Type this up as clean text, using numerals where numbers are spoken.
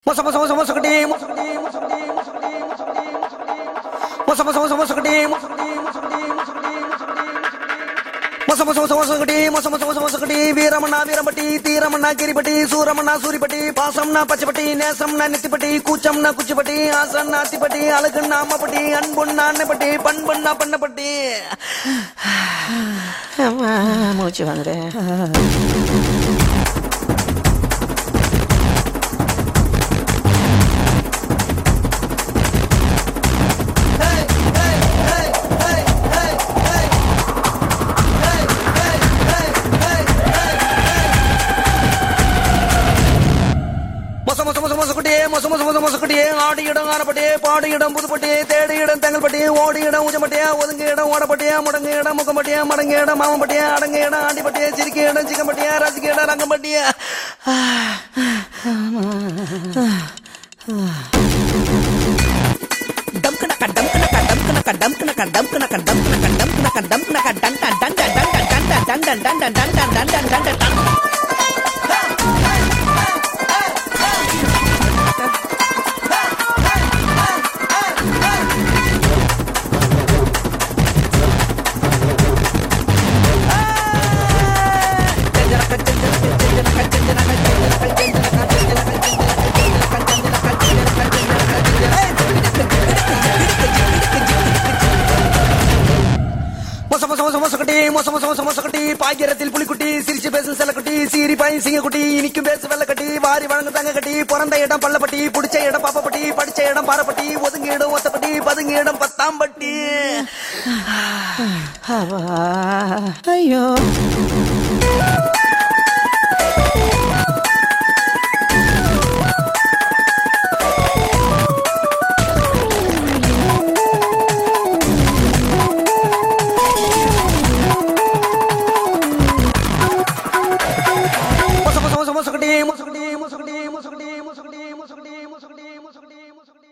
Masa masa masa masa gede masa masa masa masa gede masa masa masa masa gede masa masa masa masa gede வீரமண்ணா Veerampatti தீரமண்ணா கிரிபட்டி சூரமண்ணா சூரிபட்டி பாசம்னா பச்சைப்பட்டி நேசம்னா நெத்திப்பட்டி கூச்சம்னா குச்சிப்பட்டி ஆசன்னா Athipatti அழகுன்னா அம்மப்பட்டி அன்புன்னா அன்னைப்பட்டி பண்புன்னா Pannapatti மூச்சு வந்துடு. ஆடி இடம் ஆரப்பட்டே பாடி இடம் புதுப்பட்டி தேடி இடம் தெங்கல்பட்டி ஓடி இடம் ஊஜம்பட்டியா ஒதுங்க இடம் ஓடப்பட்டியா முடங்க இடம் முகம்பட்டியா மடங்க இடம் மாமம்பட்டியா அடங்க இடம் ஆண்டிப்பட்டியா சிரிக்க இடம் சிக்கம்பட்டியா ரசிக்க இடம் ரங்கம்பட்டியா. பாய்கிறத்தில் புலிக்குட்டி சிரிச்சு பேசும் செல்லக்குட்டி சீரி பாய் சிங்கக்குட்டி இனிக்கும் பேசு வெள்ளக்கட்டி வாரி வழங்கு தங்கக்கட்டி பிறந்த இடம் பள்ளப்பட்டி புடிச்ச இடம் பாப்பப்பட்டி படிச்ச இடம் பாரப்பட்டி ஒதுங்க இடம் ஒத்தப்பட்டி பதுங்க இடம் பத்தாம்பட்டி. ஐயோ மொசக்கட்டி